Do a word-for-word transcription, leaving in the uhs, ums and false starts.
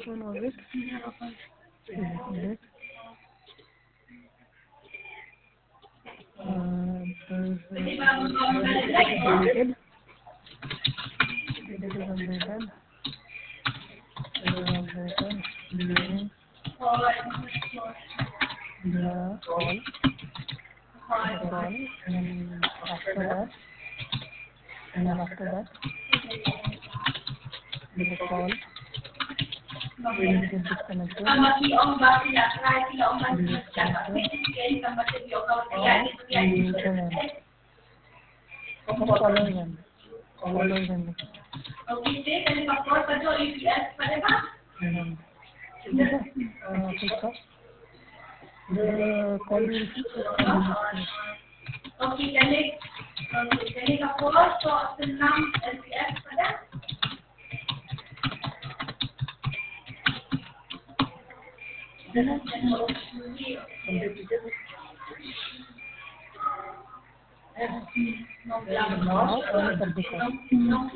Which one was it? Is it? Uh, does it is updated? It is updated. It is updated. During the call, the call, and after that, and then after that, the call will get disconnected. Disconnected. Or mutual end. Or caller end. Caller end. And uh, pick up. The call will be Okay, jadi jadi kapal so senang L P S pada. now on the